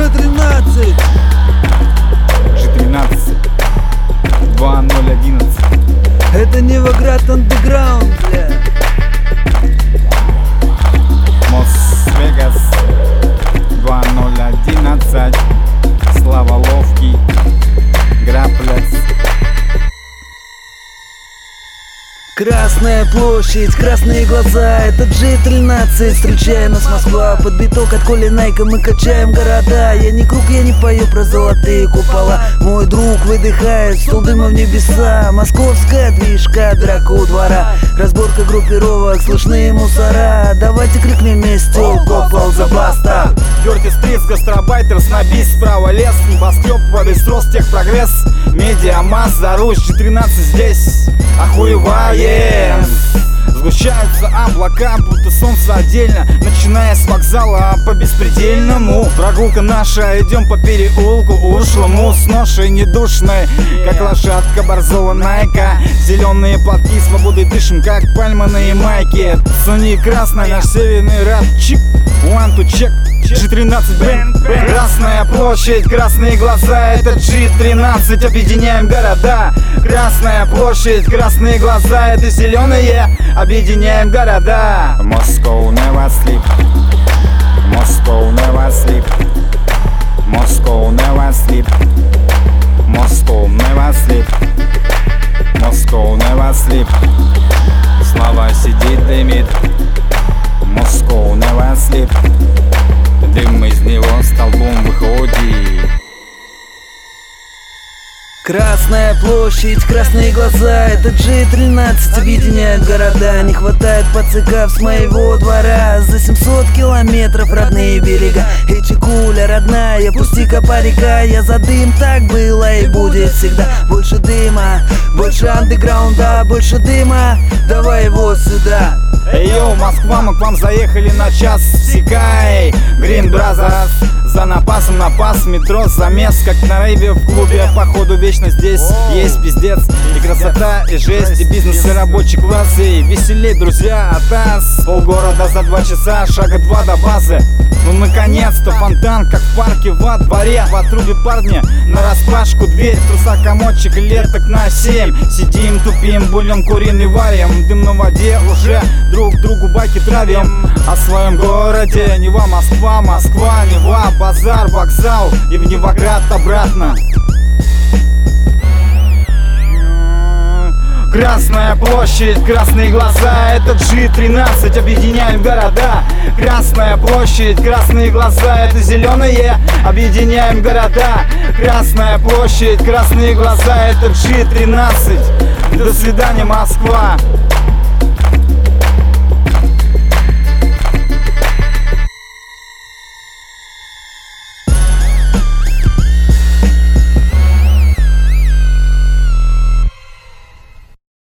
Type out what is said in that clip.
G13 2011. Это Невоград андеграунд, бля. Мос-Вегас 2011. Слава Ловкий, Граплец. Красная площадь, красные глаза, это G13. Встречая нас Москва, под биток от Коли Найка мы качаем города. Я не круг, я не пою про золотые купола. Мой друг выдыхает, стол дыма в небеса. Московская движка, драка у двора. Разборка группировок, слышны мусора. Давайте крикнем вместе, копал за баста. Дёрти стрит, гастробайтер, снобист, справа лес, небоскреб, весь рост, техпрогресс. Медиамасс, за руч, G13 здесь охуеваем. Сгущаются облака, будто солнце отдельно. Начиная с вокзала по беспредельному. Прогулка наша, идем по переулку ушлому, с ношей недушной, как лошадка борзого Найка. Зеленые платки, свободой дышим, как пальма на Ямайке. Суни красная, наш северный рад. Чип, one to check. G13 бэн. Красная площадь, красные глаза, это G13. Объединяем города. Красная площадь, красные глаза, это зеленые. Объединяем города. Moscow never sleep. Moscow never sleep. Moscow never sleep. Moscow never sleep. Moscow never sleep. Слава сидит, дымит. Moscow never sleep. Дым из него столбом выходит. Красная площадь, красные глаза, это G13. Объединяют города, не хватает пациков с моего двора. За 700 километров родные берега. Эй, Чекуля, родная, пусти-ка парика. Я за дым, так было и будет всегда. Больше дыма, больше андеграунда, больше дыма. Давай его сюда. Эй, йоу, Москва, мы к вам заехали на час. Секай, Green Brothers. За напасом напас, метро, замес, как на рейве в клубе. Походу вечно здесь есть пиздец. И красота, и жесть, и бизнес, и рабочий класс. И веселей, друзья, от нас. Полгорода за 2 часа, шага 2 до базы. Ну наконец-то фонтан, как в парке во дворе. В отрубе парни, на распашку дверь. В трусах комочек, леток на 7. Сидим, тупим, бульон куриный варим. Дым на воде, уже друг другу баки травим. О своем городе, Нева, Москва, Москва, Нева, базар, вокзал и в Невоград обратно. Красная площадь, красные глаза, это G13. Объединяем города. Красная площадь, красные глаза, это зеленые. Объединяем города. Красная площадь, красные глаза, это G13. До свидания, Москва.